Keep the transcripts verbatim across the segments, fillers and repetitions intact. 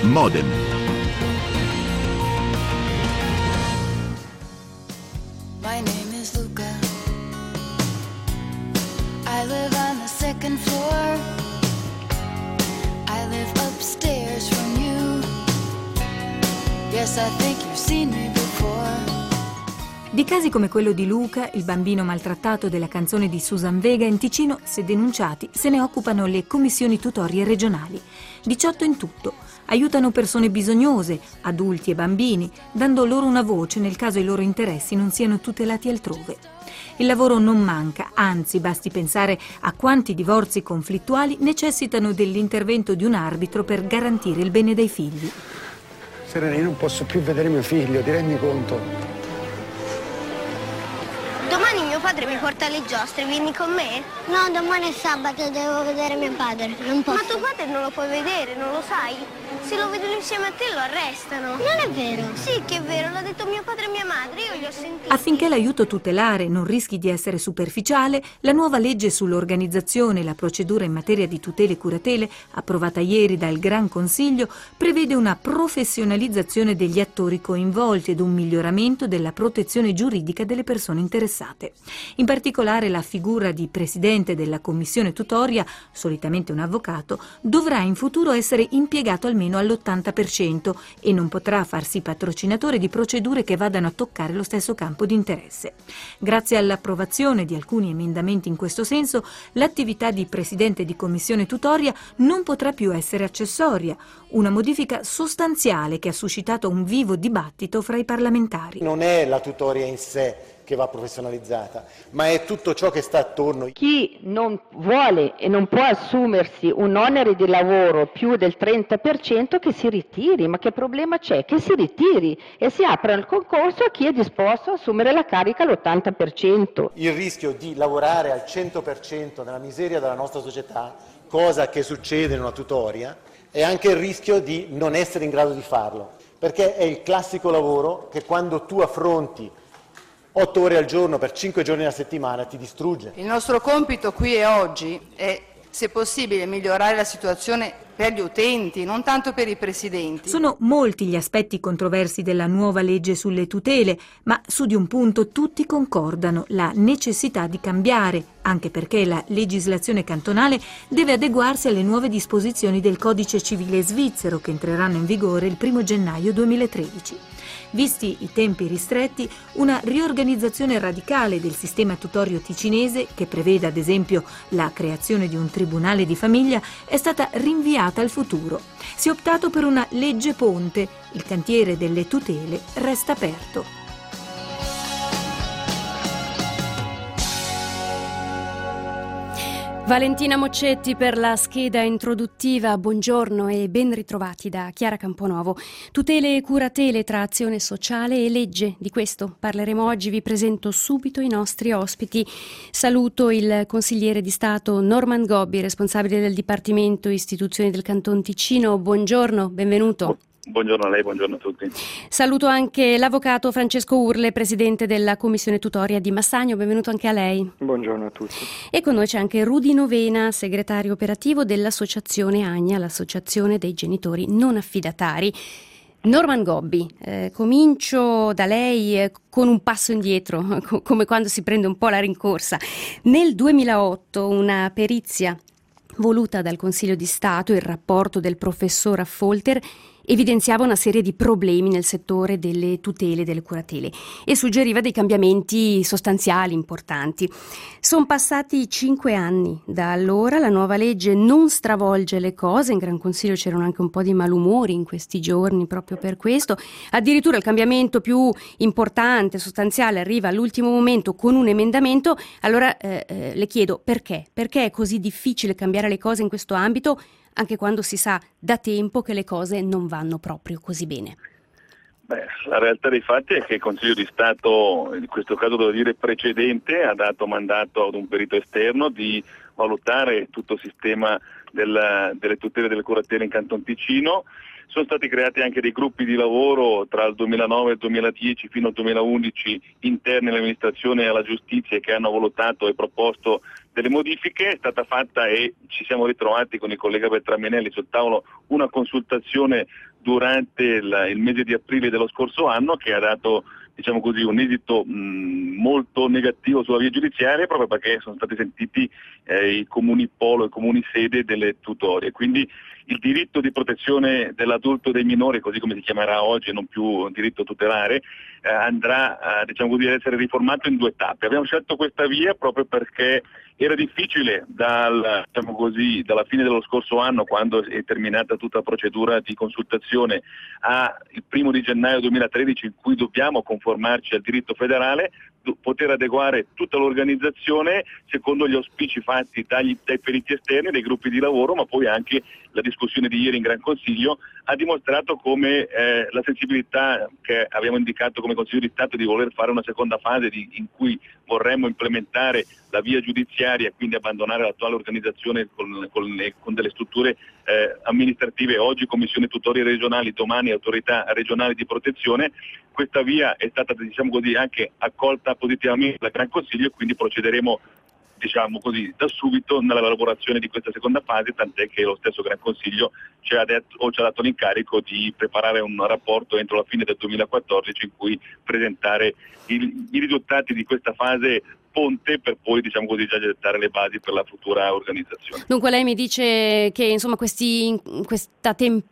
Modem. My name is Luca. I live on the second floor. I live upstairs from you. Yes, I think you've seen me before. Di casi come quello di Luca, il bambino maltrattato della canzone di Susan Vega, in Ticino, se denunciati, se ne occupano le commissioni tutorie regionali. diciotto in tutto. Aiutano persone bisognose, adulti e bambini, dando loro una voce nel caso i loro interessi non siano tutelati altrove. Il lavoro non manca, anzi basti pensare a quanti divorzi conflittuali necessitano dell'intervento di un arbitro per garantire il bene dei figli. Serena, io non posso più vedere mio figlio, ti rendi conto? Domani mio padre mi porta alle giostre, vieni con me? No, domani è sabato, devo vedere mio padre, non posso. Ma tuo padre non lo puoi vedere, non lo sai? Se lo vedono insieme a te lo arrestano. Non è vero. Sì che è vero, l'ha detto mio padre e mia madre, io li ho sentiti. Affinché l'aiuto tutelare non rischi di essere superficiale, la nuova legge sull'organizzazione e la procedura in materia di tutele e curatele, approvata ieri dal Gran Consiglio, prevede una professionalizzazione degli attori coinvolti ed un miglioramento della protezione giuridica delle persone interessate. In particolare la figura di presidente della commissione tutoria, solitamente un avvocato, dovrà in futuro essere impiegato almeno all'ottanta per cento e non potrà farsi patrocinatore di procedure che vadano a toccare lo stesso campo di interesse. Grazie all'approvazione di alcuni emendamenti in questo senso, l'attività di presidente di commissione tutoria non potrà più essere accessoria, una modifica sostanziale che ha suscitato un vivo dibattito fra i parlamentari. Non è la tutoria in sé che va professionalizzata, ma è tutto ciò che sta attorno. Chi non vuole e non può assumersi un onere di lavoro più del trenta per cento che si ritiri, ma che problema c'è? Che si ritiri e si apra il concorso a chi è disposto a assumere la carica all'ottanta per cento. Il rischio di lavorare al cento per cento nella miseria della nostra società, cosa che succede in una tutoria, è anche il rischio di non essere in grado di farlo, perché è il classico lavoro che quando tu affronti otto ore al giorno per cinque giorni alla settimana ti distrugge. Il nostro compito qui e oggi è, se possibile, migliorare la situazione per gli utenti, non tanto per i presidenti. Sono molti gli aspetti controversi della nuova legge sulle tutele, ma su di un punto tutti concordano: la necessità di cambiare, anche perché la legislazione cantonale deve adeguarsi alle nuove disposizioni del Codice Civile svizzero che entreranno in vigore il primo gennaio duemilatredici. Visti i tempi ristretti, una riorganizzazione radicale del sistema tutorio ticinese, che prevede ad esempio la creazione di un tribunale di famiglia, è stata rinviata al futuro. Si è optato per una legge ponte. Il cantiere delle tutele resta aperto. Valentina Moccetti per la scheda introduttiva. Buongiorno e ben ritrovati da Chiara Camponovo. Tutele e curatele tra azione sociale e legge. Di questo parleremo oggi. Vi presento subito i nostri ospiti. Saluto il consigliere di Stato Norman Gobbi, responsabile del Dipartimento Istituzioni del Canton Ticino. Buongiorno, benvenuto. Buongiorno a lei, buongiorno a tutti. Saluto anche l'avvocato Francesco Urle, presidente della commissione tutoria di Massagno. Benvenuto anche a lei. Buongiorno a tutti. E con noi c'è anche Rudy Novena, segretario operativo dell'associazione AGNA, l'associazione dei genitori non affidatari. Norman Gobbi, eh, comincio da lei eh, con un passo indietro, co- come quando si prende un po' la rincorsa. Nel duemilaotto una perizia voluta dal Consiglio di Stato, il rapporto del professor Affolter, evidenziava una serie di problemi nel settore delle tutele e delle curatele e suggeriva dei cambiamenti sostanziali importanti. Sono passati cinque anni da allora, la nuova legge non stravolge le cose, in Gran Consiglio c'erano anche un po' di malumori in questi giorni proprio per questo, addirittura il cambiamento più importante, sostanziale, arriva all'ultimo momento con un emendamento. Allora eh, eh, le chiedo perché? Perché è così difficile cambiare le cose in questo ambito, anche quando si sa da tempo che le cose non vanno proprio così bene? Beh, la realtà dei fatti è che il Consiglio di Stato, in questo caso devo dire precedente, ha dato mandato ad un perito esterno di valutare tutto il sistema della, delle tutele e delle curatele in Canton Ticino. Sono stati creati anche dei gruppi di lavoro tra il duemilanove e il duemiladieci fino al duemilaundici interni all'amministrazione e alla giustizia che hanno valutato e proposto delle modifiche. È stata fatta, e ci siamo ritrovati con il collega Beltramianelli sul tavolo, una consultazione durante il, il mese di aprile dello scorso anno che ha dato, diciamo così, un esito mh, molto negativo sulla via giudiziaria, proprio perché sono stati sentiti eh, i comuni polo e i comuni sede delle tutorie. Quindi il diritto di protezione dell'adulto e dei minori, così come si chiamerà oggi, non più diritto tutelare, eh, andrà eh, diciamo così, ad essere riformato in due tappe. Abbiamo scelto questa via proprio perché era difficile dal, diciamo così, dalla fine dello scorso anno, quando è terminata tutta la procedura di consultazione, al primo di gennaio duemilatredici, in cui dobbiamo conformarci al diritto federale, poter adeguare tutta l'organizzazione secondo gli auspici fatti dagli, dai periti esterni, dai gruppi di lavoro, ma poi anche la discussione di ieri in Gran Consiglio ha dimostrato come eh, la sensibilità che abbiamo indicato come Consiglio di Stato di voler fare una seconda fase di, in cui vorremmo implementare la via giudiziaria e quindi abbandonare l'attuale organizzazione con, con, con delle strutture eh, amministrative, oggi commissioni tutorie regionali, domani autorità regionali di protezione. Questa via è stata, diciamo così, anche accolta positivamente dal Gran Consiglio e quindi procederemo, diciamo così, da subito nella elaborazione di questa seconda fase, tant'è che lo stesso Gran Consiglio ci ha, detto, o ci ha dato l'incarico di preparare un rapporto entro la fine del duemilaquattordici in cui presentare il, i risultati di questa fase ponte per poi, diciamo così, già gettare le basi per la futura organizzazione. Dunque lei mi dice che insomma questi, questa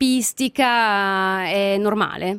tempistica è normale?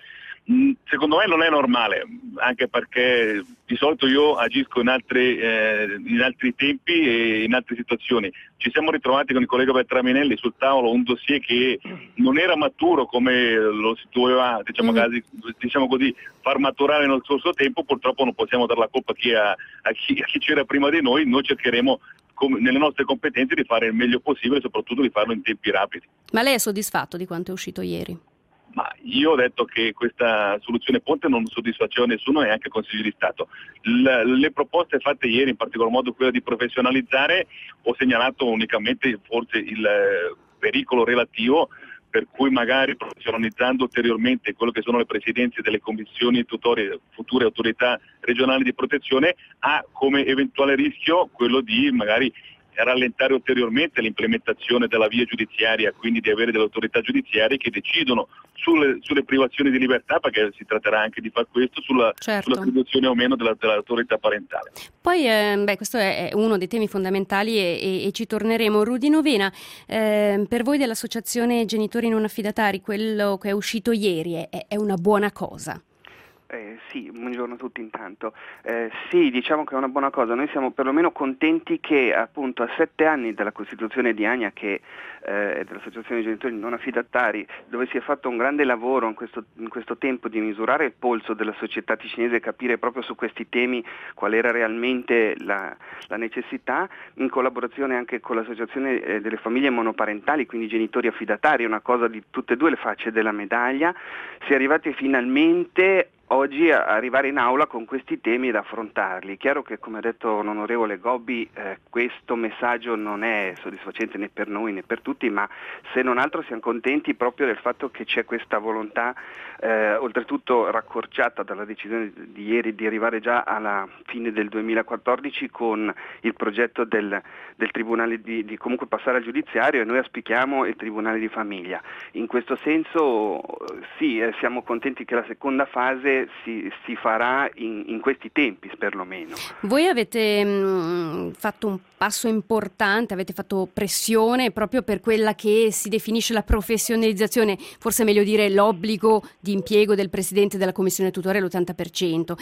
Secondo me non è normale, anche perché di solito io agisco in altri, eh, in altri tempi e in altre situazioni. Ci siamo ritrovati con il collega Beltramianelli sul tavolo un dossier che non era maturo come lo si doveva, diciamo, mm-hmm. casi, diciamo così, far maturare nel corso tempo. Purtroppo non possiamo dare la colpa a chi, a, a chi, a chi c'era prima di noi. Noi cercheremo come, nelle nostre competenze di fare il meglio possibile e soprattutto di farlo in tempi rapidi. Ma lei è soddisfatto di quanto è uscito ieri? Ma io ho detto che questa soluzione ponte non soddisfaceva nessuno e anche il Consiglio di Stato. Le, le proposte fatte ieri, in particolar modo quella di professionalizzare, ho segnalato unicamente forse il eh, pericolo relativo per cui magari professionalizzando ulteriormente quello che sono le presidenze delle commissioni tutorie, future autorità regionali di protezione, ha come eventuale rischio quello di magari rallentare ulteriormente l'implementazione della via giudiziaria, quindi di avere delle autorità giudiziarie che decidono sulle, sulle privazioni di libertà, perché si tratterà anche di fare questo, sulla, certo. sull'attribuzione o meno della, dell'autorità parentale. Poi eh, beh, questo è uno dei temi fondamentali e, e, e ci torneremo. Rudy Novena, eh, per voi dell'Associazione Genitori Non Affidatari, quello che è uscito ieri è, è una buona cosa? Eh, sì, buongiorno a tutti intanto. Eh, sì, diciamo che è una buona cosa. Noi siamo perlomeno contenti che appunto a sette anni dalla Costituzione di Agna, che eh, dell'Associazione Genitori Non Affidatari, dove si è fatto un grande lavoro in questo, in questo tempo di misurare il polso della società ticinese e capire proprio su questi temi qual era realmente la, la necessità, in collaborazione anche con l'Associazione eh, delle Famiglie Monoparentali, quindi genitori affidatari, una cosa di tutte e due le facce della medaglia, si è arrivati finalmente oggi a arrivare in aula con questi temi ed affrontarli. Chiaro che, come ha detto l'onorevole Gobbi, eh, questo messaggio non è soddisfacente né per noi né per tutti, ma se non altro siamo contenti proprio del fatto che c'è questa volontà, eh, oltretutto raccorciata dalla decisione di ieri di arrivare già alla fine del duemilaquattordici con il progetto del, del Tribunale di, di comunque passare al giudiziario, e noi auspichiamo il Tribunale di Famiglia. In questo senso sì, eh, siamo contenti che la seconda fase Si, si farà in, in questi tempi perlomeno. Voi avete mh, fatto un passo importante, avete fatto pressione proprio per quella che si definisce la professionalizzazione, forse è meglio dire l'obbligo di impiego del presidente della commissione tutoria all'ottanta per cento.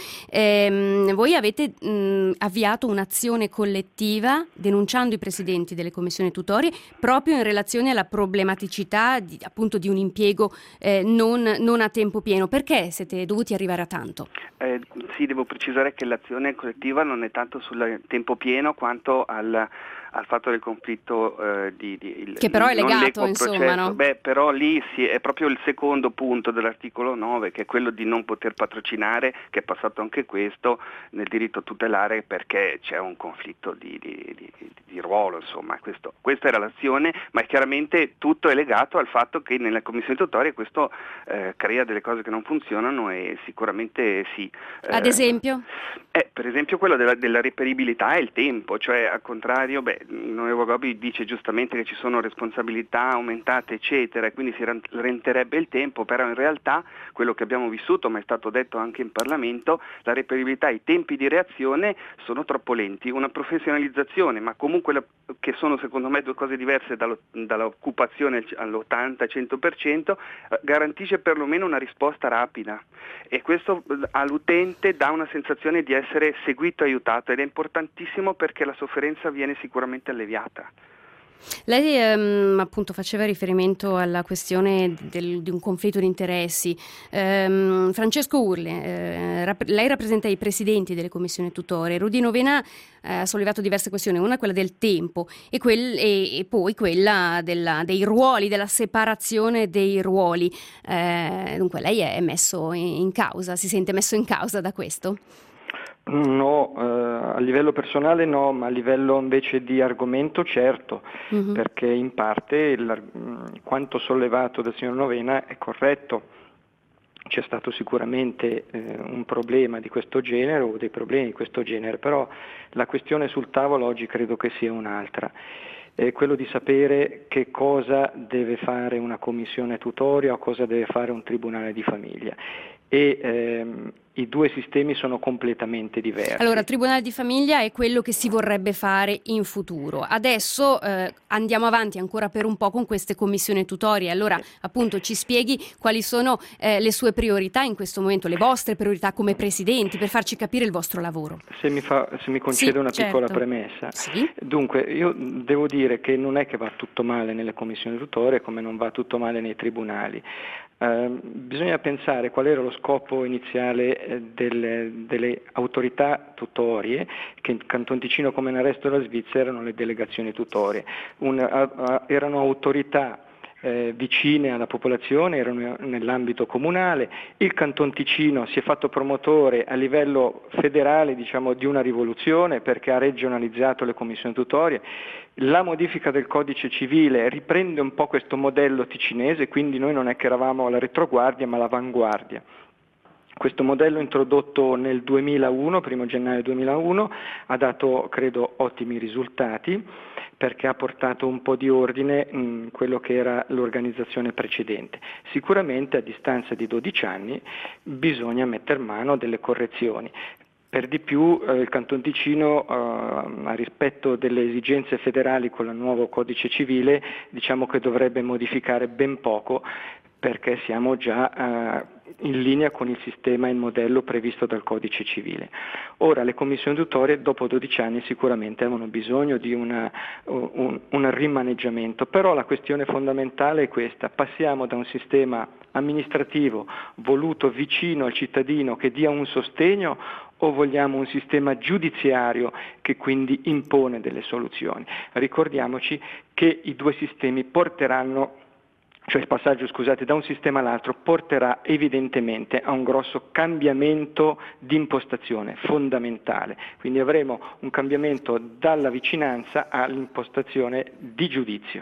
Ehm, voi avete mh, avviato un'azione collettiva denunciando i presidenti delle commissioni tutorie proprio in relazione alla problematicità di, appunto di un impiego eh, non, non a tempo pieno. Perché siete dovuti arrivare a tanto? Eh, sì, devo precisare che l'azione collettiva non è tanto sul tempo pieno quanto al, al fatto del conflitto eh, di, di il, che però è legato, insomma, no? Beh, però lì sì, è proprio il secondo punto dell'articolo nove, che è quello di non poter patrocinare, che è passato anche questo nel diritto tutelare perché c'è un conflitto di, di, di, di ruolo, insomma, questo, questa era l'azione, ma è chiaramente tutto è legato al fatto che nella commissione tutoria questo eh, crea delle cose che non funzionano e sicuramente sì. Ad eh, esempio? Eh, per esempio quello della, della reperibilità e il tempo, cioè al contrario, beh, l'onorevole Gobbi dice giustamente che ci sono responsabilità aumentate eccetera e quindi si renderebbe il tempo, però in realtà quello che abbiamo vissuto, ma è stato detto anche in Parlamento, la reperibilità, i tempi di reazione sono troppo lenti, una professionalizzazione, ma comunque la, che sono secondo me due cose diverse dallo, dall'occupazione all'ottanta cento per cento, eh, garantisce perlomeno una risposta rapida e questo all'utente dà una sensazione di essere seguito e aiutato ed è importantissimo perché la sofferenza viene sicuramente alleviata. Lei ehm, appunto faceva riferimento alla questione del, di un conflitto di interessi. Ehm, Francesco Urli, eh, rap- lei rappresenta i presidenti delle commissioni tutorie. Rudy Novena eh, ha sollevato diverse questioni, una è quella del tempo e, quel, e, e poi quella della, dei ruoli, della separazione dei ruoli. Eh, dunque lei è messo in causa, si sente messo in causa da questo? No, eh, a livello personale no, ma a livello invece di argomento certo, mm-hmm. perché in parte il, quanto sollevato dal signor Novena è corretto. C'è stato sicuramente eh, un problema di questo genere o dei problemi di questo genere, però la questione sul tavolo oggi credo che sia un'altra. È quello di sapere che cosa deve fare una commissione tutoria o cosa deve fare un tribunale di famiglia. E ehm, i due sistemi sono completamente diversi. Allora, il Tribunale di Famiglia è quello che si vorrebbe fare in futuro. Adesso eh, andiamo avanti ancora per un po' con queste commissioni tutorie. Allora, appunto, ci spieghi quali sono eh, le sue priorità in questo momento, le vostre priorità come presidenti, per farci capire il vostro lavoro. Se mi, fa, se mi concede sì, una certo. piccola premessa. Sì. Dunque, io devo dire che non è che va tutto male nelle commissioni tutorie come non va tutto male nei tribunali. Uh, bisogna pensare qual era lo scopo iniziale eh, delle, delle autorità tutorie, che in Canton Ticino come nel resto della Svizzera erano le delegazioni tutorie. Un, uh, uh, erano autorità eh, vicine alla popolazione, erano nell'ambito comunale. Il Canton Ticino si è fatto promotore a livello federale, diciamo, di una rivoluzione perché ha regionalizzato le commissioni tutorie. La modifica del codice civile riprende un po' questo modello ticinese, quindi noi non è che eravamo alla retroguardia ma all'avanguardia. Questo modello introdotto nel duemilauno, primo gennaio duemilauno, ha dato, credo, ottimi risultati perché ha portato un po' di ordine in quello che era l'organizzazione precedente. Sicuramente a distanza di dodici anni bisogna metter mano a delle correzioni. Per di più eh, il Canton Ticino, eh, a rispetto delle esigenze federali con il nuovo codice civile, diciamo che dovrebbe modificare ben poco perché siamo già eh, in linea con il sistema e il modello previsto dal codice civile. Ora le commissioni tutorie dopo dodici anni sicuramente avevano bisogno di una, un, un rimaneggiamento, però la questione fondamentale è questa: passiamo da un sistema amministrativo voluto vicino al cittadino che dia un sostegno o vogliamo un sistema giudiziario che quindi impone delle soluzioni? Ricordiamoci che i due sistemi porteranno, cioè il passaggio, scusate, da un sistema all'altro porterà evidentemente a un grosso cambiamento di impostazione fondamentale. Quindi avremo un cambiamento dalla vicinanza all'impostazione di giudizio.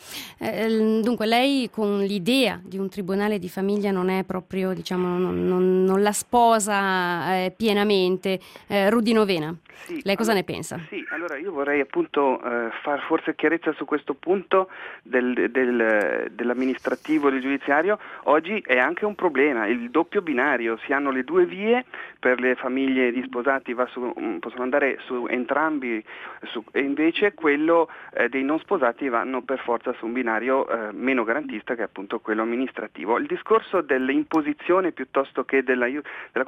Eh, dunque lei con l'idea di un tribunale di famiglia non è proprio, diciamo, non, non, non la sposa eh, pienamente. Eh, Rudy Novena, sì, lei cosa allora, ne pensa? Sì, allora io vorrei appunto eh, far forse chiarezza su questo punto del, del, dell'amministrativo e del giudiziario. Oggi è anche un problema, il doppio binario, si hanno le due vie, per le famiglie di sposati va su, possono andare su entrambi su, e invece quello eh, dei non sposati vanno per forza su un binario eh, meno garantista, che è appunto quello amministrativo. Il discorso dell'imposizione piuttosto che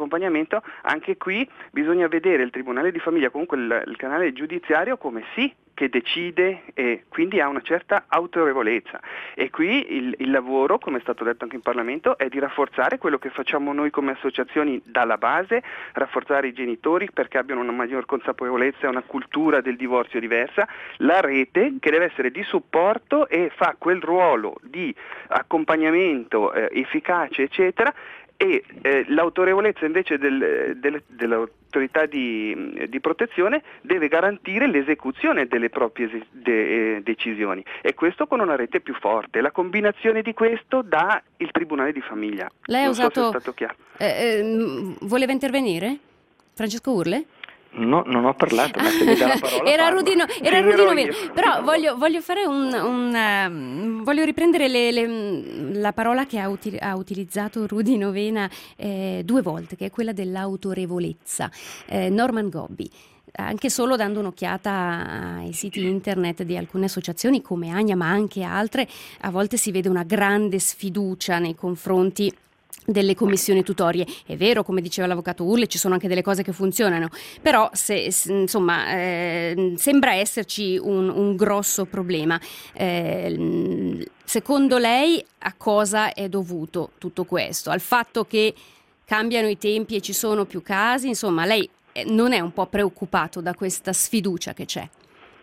dell'accompagnamento, anche qui bisogna vedere il tribunale di famiglia, comunque il, il canale giudiziario, come sì che decide e quindi ha una certa autorevolezza, e qui il, il lavoro, come è stato detto anche in Parlamento, è di rafforzare quello che facciamo noi come associazioni dalla base, rafforzare i genitori perché abbiano una maggior consapevolezza e una cultura del divorzio diversa, la rete che deve essere di supporto e fa quel ruolo di accompagnamento eh, efficace eccetera, e eh, l'autorevolezza invece del, del, dell'autorità di, di protezione deve garantire l'esecuzione delle proprie es- de- eh, decisioni, e questo con una rete più forte. La combinazione di questo dà il Tribunale di Famiglia. Lei ha non usato... so se è stato chiaro. Eh, eh, voleva intervenire? Francesco Urle? No, non ho parlato, ma se mi dà la parola era parlo. Rudino, era Sì, Rudino ero Vena. io. Però voglio, voglio fare un, un uh, voglio riprendere le, le, la parola che ha, uti- ha utilizzato Rudino Vena eh, due volte, che è quella dell'autorevolezza. Eh, Norman Gobbi, anche solo dando un'occhiata ai siti internet di alcune associazioni come Agna, ma anche altre, a volte si vede una grande sfiducia nei confronti delle commissioni tutorie. È vero, come diceva l'avvocato Urle, ci sono anche delle cose che funzionano, però se, se, insomma eh, sembra esserci un, un grosso problema. Eh, secondo lei a cosa è dovuto tutto questo? Al fatto che cambiano i tempi e ci sono più casi? Insomma, lei non è un po' preoccupato da questa sfiducia che c'è?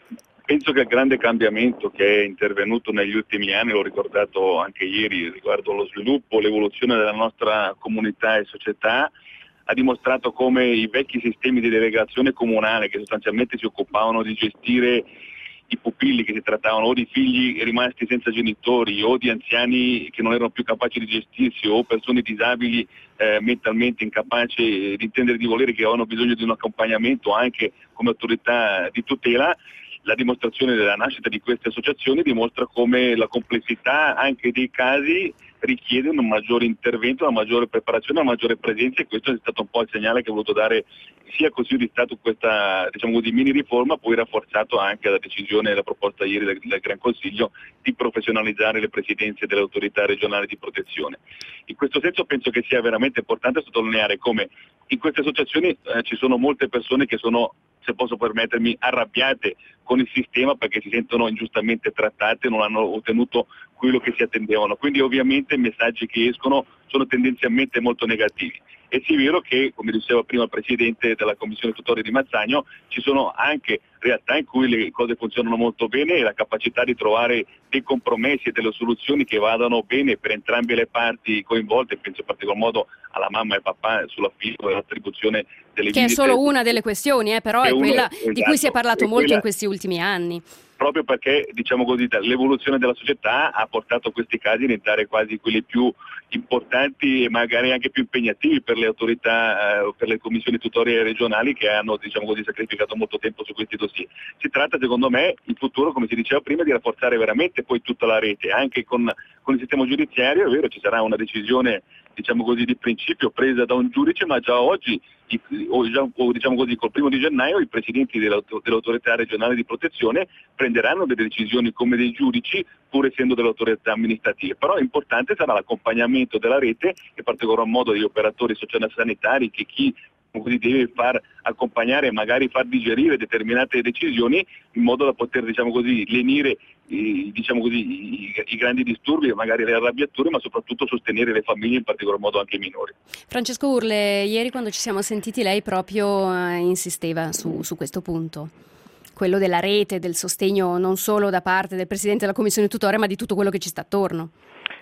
Penso che il grande cambiamento che è intervenuto negli ultimi anni, l'ho ricordato anche ieri riguardo lo sviluppo, l'evoluzione della nostra comunità e società, ha dimostrato come i vecchi sistemi di delegazione comunale, che sostanzialmente si occupavano di gestire i pupilli, che si trattavano o di figli rimasti senza genitori o di anziani che non erano più capaci di gestirsi o persone disabili eh, mentalmente incapaci di intendere di volere, che avevano bisogno di un accompagnamento anche come autorità di tutela. La dimostrazione della nascita di queste associazioni dimostra come la complessità anche dei casi richiede un maggiore intervento, una maggiore preparazione, una maggiore presenza, e questo è stato un po' il segnale che ha voluto dare sia il Consiglio di Stato questa, diciamo così, mini riforma, poi rafforzato anche la decisione e la proposta ieri del, del Gran Consiglio di professionalizzare le presidenze delle autorità regionali di protezione. In questo senso penso che sia veramente importante sottolineare come in queste associazioni eh, ci sono molte persone che sono, se posso permettermi, arrabbiate con il sistema perché si sentono ingiustamente trattate e non hanno ottenuto quello che si attendevano. Quindi ovviamente i messaggi che escono sono tendenzialmente molto negativi. E sì, è vero che, come diceva prima il Presidente della Commissione Tutoria di Mazzagno, ci sono anche realtà in cui le cose funzionano molto bene e la capacità di trovare dei compromessi e delle soluzioni che vadano bene per entrambe le parti coinvolte, penso in particolar modo alla mamma e al papà sull'affitto e l'attribuzione delle che visite. Che è solo una delle questioni, eh, però è, è quella uno, esatto, di cui si è parlato molto quella... in questi ultimi anni. Proprio perché, diciamo così, l'evoluzione della società ha portato questi casi a diventare quasi quelli più importanti e magari anche più impegnativi per le autorità, eh, per le commissioni tutorie regionali che hanno, diciamo così, sacrificato molto tempo su questi dossier. Si tratta, secondo me, in futuro, come si diceva prima, di rafforzare veramente poi tutta la rete, anche con, con il sistema giudiziario. È vero, ci sarà una decisione, diciamo così, di principio presa da un giudice, ma già oggi, o, già, o diciamo così, col primo di gennaio, i presidenti dell'autorità regionale di protezione prenderanno delle decisioni come dei giudici, pur essendo delle autorità amministrative. Però importante sarà l'accompagnamento della rete, in particolar modo degli operatori sociosanitari, che chi così deve far accompagnare e magari far digerire determinate decisioni, in modo da poter, diciamo così, lenire i, diciamo così, i, i grandi disturbi e magari le arrabbiature, ma soprattutto sostenere le famiglie, in particolar modo anche i minori. Francesco Urle, ieri quando ci siamo sentiti lei proprio eh, insisteva su, su questo punto, quello della rete, del sostegno non solo da parte del Presidente della Commissione Tutoria, ma di tutto quello che ci sta attorno.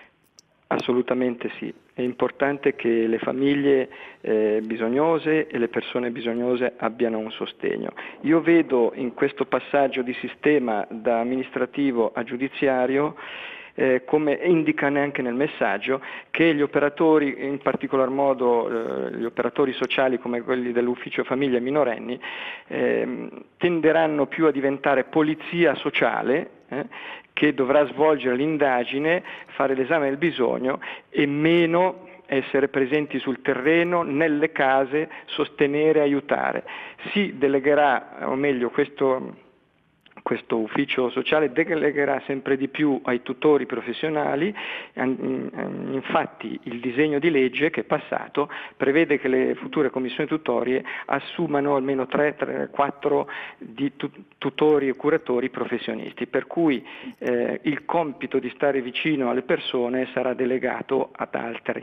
Assolutamente sì, è importante che le famiglie eh, bisognose e le persone bisognose abbiano un sostegno. Io vedo in questo passaggio di sistema da amministrativo a giudiziario, eh, come indica neanche nel messaggio, che gli operatori, in particolar modo eh, gli operatori sociali come quelli dell'ufficio famiglia minorenni, eh, tenderanno più a diventare polizia sociale, eh, che dovrà svolgere l'indagine, fare l'esame del bisogno e meno essere presenti sul terreno, nelle case, sostenere, aiutare. Si delegherà, o meglio, questo, questo ufficio sociale delegherà sempre di più ai tutori professionali. Infatti il disegno di legge che è passato prevede che le future commissioni tutorie assumano almeno tre quattro di tutori e curatori professionisti, per cui eh, il compito di stare vicino alle persone sarà delegato ad altri.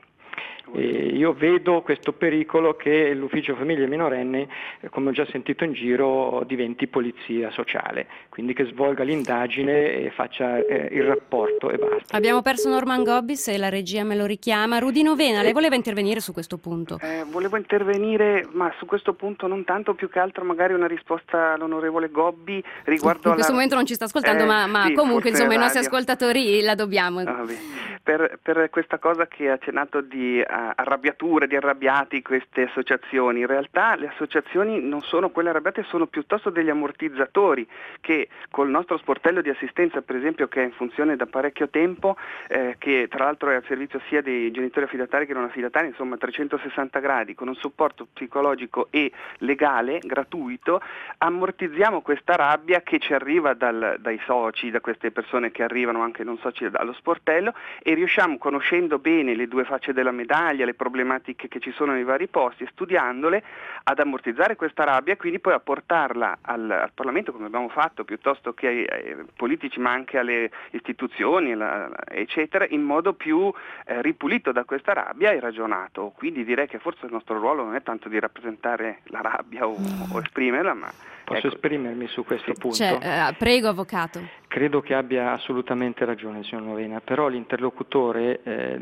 E io vedo questo pericolo che l'ufficio famiglia e minorenni, come ho già sentito in giro, diventi polizia sociale, quindi che svolga l'indagine e faccia eh, il rapporto e basta. Abbiamo perso Norman Gobbi, se la regia me lo richiama. Rudy Novena, lei voleva intervenire su questo punto? Eh, volevo intervenire, ma su questo punto non tanto, più che altro magari una risposta all'onorevole Gobbi riguardo alla... In questo momento non ci sta ascoltando, eh, ma, ma sì, comunque insomma i nostri radio. ascoltatori la dobbiamo. Ah, per, per questa cosa che ha accennato di uh, arrabbiature, di arrabbiati, queste associazioni, in realtà le associazioni non sono quelle arrabbiate, sono piuttosto degli ammortizzatori che col nostro sportello di assistenza, per esempio, che è in funzione da parecchio tempo, eh, che tra l'altro è al servizio sia dei genitori affidatari che non affidatari, insomma trecentosessanta gradi, con un supporto psicologico e legale gratuito, ammortizziamo questa rabbia che ci arriva dal, dai soci, da queste persone che arrivano anche non soci allo sportello, e riusciamo, conoscendo bene le due facce della medaglia, le problematiche che ci sono nei vari posti, studiandole, ad ammortizzare questa rabbia e quindi poi a portarla al, al Parlamento, come abbiamo fatto, piuttosto che ai, ai politici, ma anche alle istituzioni, la, eccetera, in modo più eh, ripulito da questa rabbia e ragionato. Quindi direi che forse il nostro ruolo non è tanto di rappresentare la rabbia o, o esprimerla, ma... Posso ecco. esprimermi su questo punto? Cioè, eh, prego, avvocato. Credo che abbia assolutamente ragione, signor Novena, però l'interlocutore eh,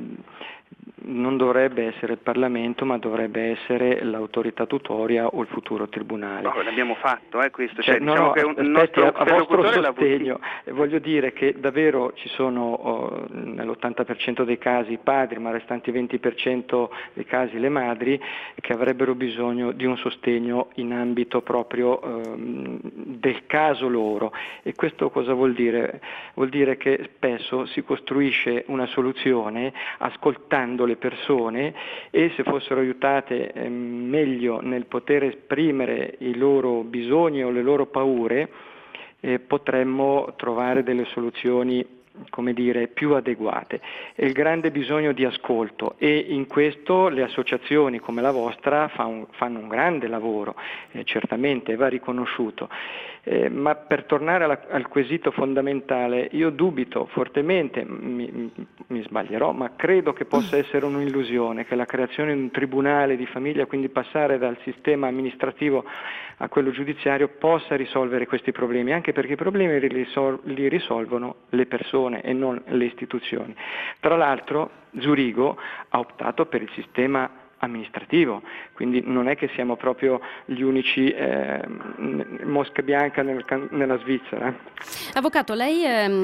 non dovrebbe essere il Parlamento, ma dovrebbe essere l'autorità tutoria o il futuro tribunale. No, l'abbiamo fatto, eh, questo. Cioè, cioè, no, diciamo no, che un, aspetti, nostro a, a vostro interlocutore sostegno, voglio dire che davvero ci sono oh, nell'ottanta per cento dei casi i padri, ma restanti venti per cento dei casi le madri, che avrebbero bisogno di un sostegno in ambito proprio ehm, del caso loro. E questo cosa vuol dire? Vuol dire che spesso si costruisce una soluzione ascoltando le persone, e se fossero aiutate eh, meglio nel poter esprimere i loro bisogni o le loro paure, eh, potremmo trovare delle soluzioni, come dire, più adeguate. È il grande bisogno di ascolto, e in questo le associazioni come la vostra fa un, fanno un grande lavoro, eh, certamente va riconosciuto. Eh, ma per tornare alla, al quesito fondamentale, io dubito fortemente, mi, mi sbaglierò, ma credo che possa essere un'illusione che la creazione di un tribunale di famiglia, quindi passare dal sistema amministrativo a quello giudiziario, possa risolvere questi problemi, anche perché i problemi li, risol- li risolvono le persone e non le istituzioni. Tra l'altro Zurigo ha optato per il sistema amministrativo, quindi non è che siamo proprio gli unici eh, mosca bianca nel, nella Svizzera. Avvocato, lei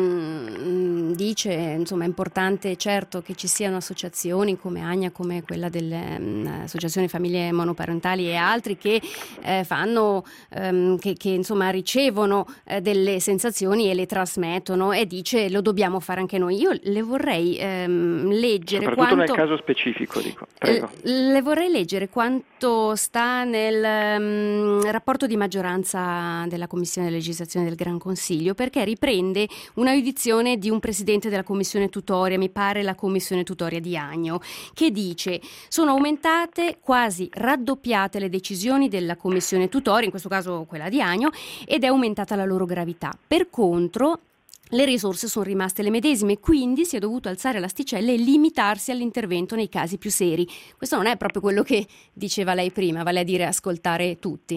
ehm, dice, insomma, è importante certo che ci siano associazioni come Agna, come quella delle um, associazioni famiglie monoparentali e altri che eh, fanno ehm, che, che insomma ricevono eh, delle sensazioni e le trasmettono, e dice lo dobbiamo fare anche noi. Io le vorrei ehm, leggere soprattutto quanto, nel caso specifico, dico. Prego. Eh, Le vorrei leggere quanto sta nel um, rapporto di maggioranza della Commissione di Legislazione del Gran Consiglio, perché riprende un'audizione di un presidente della Commissione Tutoria, mi pare la Commissione Tutoria di Agno, che dice: sono aumentate, quasi raddoppiate le decisioni della Commissione Tutoria, in questo caso quella di Agno, ed è aumentata la loro gravità. Per contro, le risorse sono rimaste le medesime, quindi si è dovuto alzare l'asticella e limitarsi all'intervento nei casi più seri. Questo non è proprio quello che diceva lei prima, vale a dire ascoltare tutti.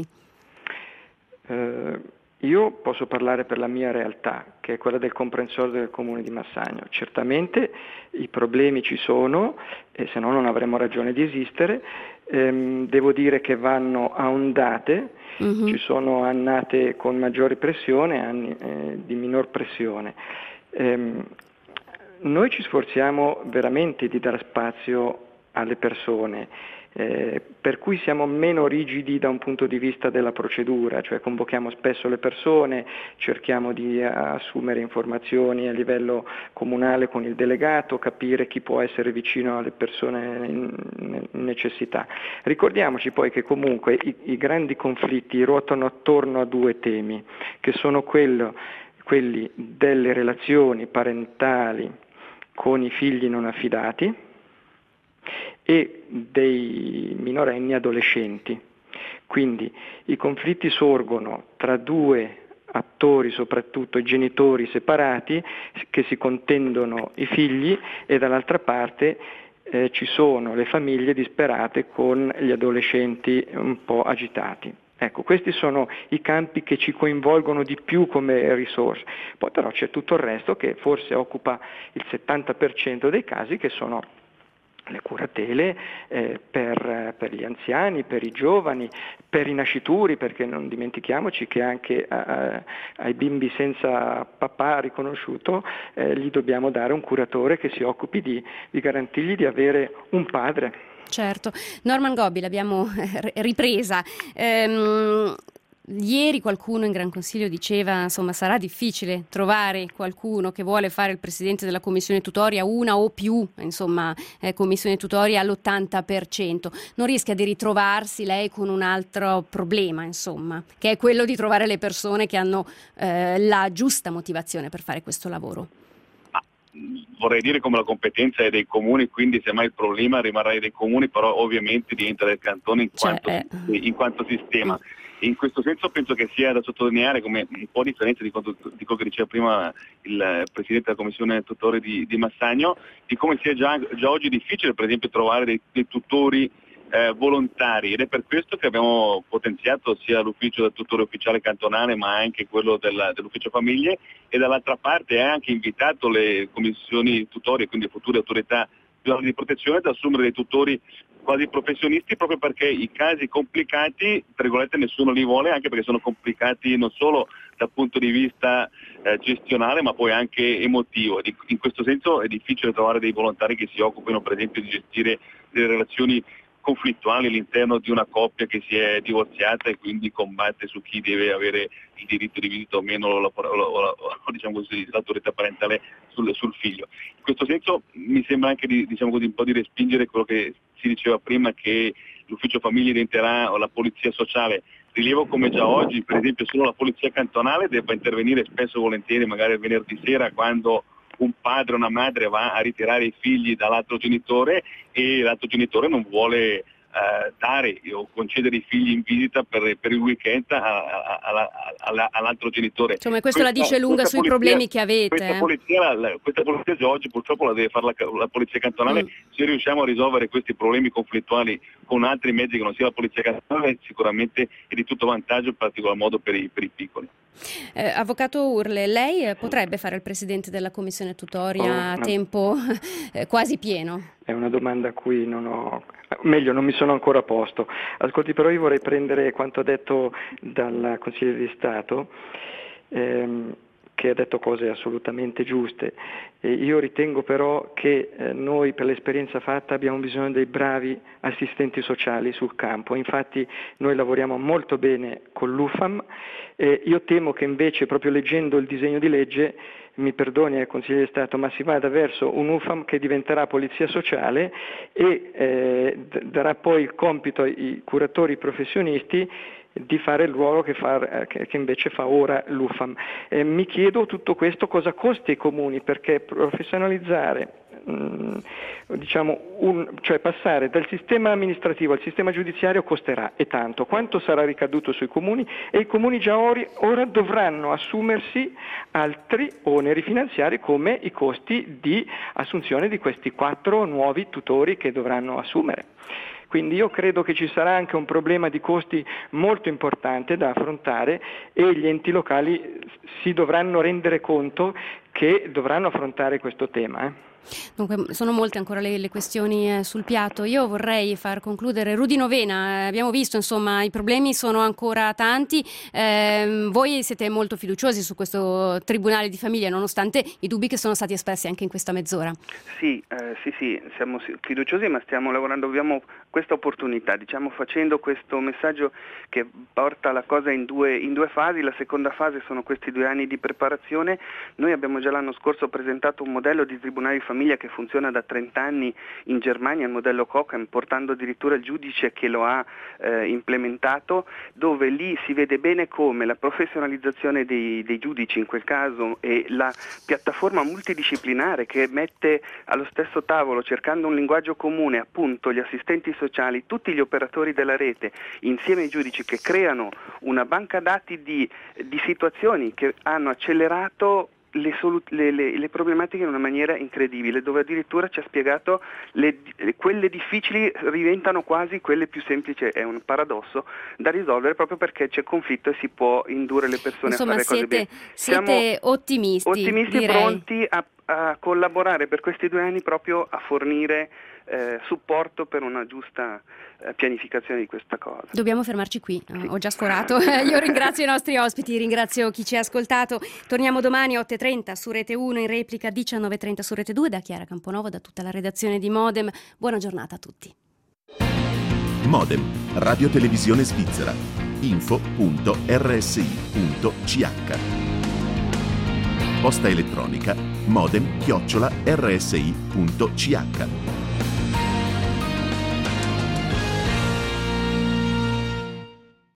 Eh, io posso parlare per la mia realtà, che è quella del comprensorio del comune di Massagno. Certamente i problemi ci sono, e se no non avremmo ragione di esistere. Ehm, devo dire che vanno a ondate. Uh-huh. Ci sono annate con maggiore pressione, anni eh, di minor pressione. Ehm, noi ci sforziamo veramente di dare spazio alle persone, eh, per cui siamo meno rigidi da un punto di vista della procedura, cioè convochiamo spesso le persone, cerchiamo di assumere informazioni a livello comunale con il delegato, capire chi può essere vicino alle persone in, in necessità. Ricordiamoci poi che comunque i, i grandi conflitti ruotano attorno a due temi, che sono quello, quelli delle relazioni parentali con i figli non affidati e dei minorenni adolescenti. Quindi i conflitti sorgono tra due attori, soprattutto i genitori separati che si contendono i figli, e dall'altra parte eh, ci sono le famiglie disperate con gli adolescenti un po' agitati. Ecco, questi sono i campi che ci coinvolgono di più come risorse. Poi però c'è tutto il resto che forse occupa il settanta per cento dei casi, che sono le curatele eh, per, per gli anziani, per i giovani, per i nascituri, perché non dimentichiamoci che anche a, ai bimbi senza papà riconosciuto eh, gli dobbiamo dare un curatore che si occupi di, di garantirgli di avere un padre. Certo. Norman Gobbi, l'abbiamo ripresa. Ehm... Ieri qualcuno in Gran Consiglio diceva, insomma, sarà difficile trovare qualcuno che vuole fare il presidente della commissione tutoria, una o più, insomma, eh, commissione tutoria all'ottanta per cento. Non rischia di ritrovarsi lei con un altro problema, insomma, che è quello di trovare le persone che hanno eh, la giusta motivazione per fare questo lavoro? Vorrei dire come la competenza è dei comuni, quindi semmai il problema rimarrà dei comuni, però ovviamente diventa del cantone in quanto, cioè, eh. in quanto sistema. Mm. In questo senso penso che sia da sottolineare come un po' differenza di, quanto, di quello che diceva prima il Presidente della Commissione Tutori di, di Massagno, di come sia già, già oggi difficile per esempio trovare dei, dei tutori eh, volontari, ed è per questo che abbiamo potenziato sia l'ufficio del tutore ufficiale cantonale ma anche quello della, dell'ufficio famiglie, e dall'altra parte ha anche invitato le commissioni tutori, quindi future autorità di protezione, ad assumere dei tutori quasi professionisti, proprio perché i casi complicati, tra virgolette, nessuno li vuole, anche perché sono complicati non solo dal punto di vista eh, gestionale ma poi anche emotivo. In questo senso è difficile trovare dei volontari che si occupino per esempio di gestire delle relazioni conflittuali all'interno di una coppia che si è divorziata e quindi combatte su chi deve avere il diritto di visita o meno o, la, o, la, o diciamo così, l'autorità parentale sul, sul figlio. In questo senso mi sembra anche di, diciamo così, un po' di respingere quello che si diceva prima, che l'ufficio famiglia diventerà o la polizia sociale. Rilevo come già oggi per esempio solo la polizia cantonale debba intervenire spesso e volentieri, magari il venerdì sera, quando un padre o una madre va a ritirare i figli dall'altro genitore e l'altro genitore non vuole eh, dare o concedere i figli in visita per, per il weekend a, a, a, a, all'altro genitore. Insomma, questo questa, la dice lunga sui polizia, problemi che avete. Questa, eh? polizia, la, questa polizia già oggi purtroppo la deve fare la, la polizia cantonale. Mm. Se riusciamo a risolvere questi problemi conflittuali con altri mezzi che non sia la polizia cantonale, sicuramente è di tutto vantaggio, in particolar modo per i, per i piccoli. Eh, Avvocato Urle, lei potrebbe fare il presidente della commissione tutoria a tempo eh, quasi pieno? È una domanda a cui non ho, meglio non mi sono ancora posto. Ascolti, però io vorrei prendere quanto detto dal Consigliere di Stato, ehm, che ha detto cose assolutamente giuste. E io ritengo però che eh, noi, per l'esperienza fatta, abbiamo bisogno dei bravi assistenti sociali sul campo. Infatti noi lavoriamo molto bene con l'U F A M e io temo che invece, proprio leggendo il disegno di legge, mi perdoni il Consiglio di Stato, ma si vada verso un U F A M che diventerà polizia sociale e eh, d- darà poi il compito ai curatori professionisti di fare il ruolo che, fa, che, che invece fa ora l'U F A M. Eh, mi chiedo tutto questo cosa costi ai comuni, perché professionalizzare, mh, diciamo, un, cioè passare dal sistema amministrativo al sistema giudiziario costerà, e tanto. Quanto sarà ricaduto sui comuni? E i comuni già ori, ora dovranno assumersi altri oneri finanziari, come i costi di assunzione di questi quattro nuovi tutori che dovranno assumere. Quindi io credo che ci sarà anche un problema di costi molto importante da affrontare e gli enti locali si dovranno rendere conto che dovranno affrontare questo tema. Eh. Dunque sono molte ancora le, le questioni eh, sul piatto. Io vorrei far concludere Rudy Novena. Eh, abbiamo visto, insomma, i problemi sono ancora tanti. Eh, voi siete molto fiduciosi su questo tribunale di famiglia, nonostante i dubbi che sono stati espressi anche in questa mezz'ora. Sì, eh, sì, sì, siamo fiduciosi, ma stiamo lavorando, abbiamo questa opportunità, diciamo, facendo questo messaggio che porta la cosa in due, in due fasi. La seconda fase sono questi due anni di preparazione. Noi abbiamo già l'anno scorso presentato un modello di tribunale di famiglia che funziona da trenta anni in Germania, il modello Cochrane, portando addirittura il giudice che lo ha eh, implementato, dove lì si vede bene come la professionalizzazione dei, dei giudici in quel caso e la piattaforma multidisciplinare che mette allo stesso tavolo, cercando un linguaggio comune, appunto gli assistenti sociali, tutti gli operatori della rete, insieme ai giudici, che creano una banca dati di, di situazioni che hanno accelerato Le, solu- le, le, le problematiche in una maniera incredibile, dove addirittura ci ha spiegato le, le, quelle difficili diventano quasi quelle più semplici. È un paradosso da risolvere, proprio perché c'è conflitto e si può indurre le persone Insomma, a fare siete, cose bene. Siete Siamo ottimisti, ottimisti direi. pronti a, a collaborare per questi due anni proprio a fornire eh, supporto per una giusta eh, pianificazione di questa cosa. Dobbiamo fermarci qui, sì. Ho già sforato. Io ringrazio i nostri ospiti, ringrazio chi ci ha ascoltato. Torniamo domani otto e trenta su Rete uno, in replica diciannove e trenta su Rete due, da Chiara Camponovo, da tutta la redazione di Modem. Buona giornata a tutti. Modem, Radio Televisione Svizzera. info punto erre esse i punto ci acca. Posta elettronica modem chiocciola erre esse i punto ci acca.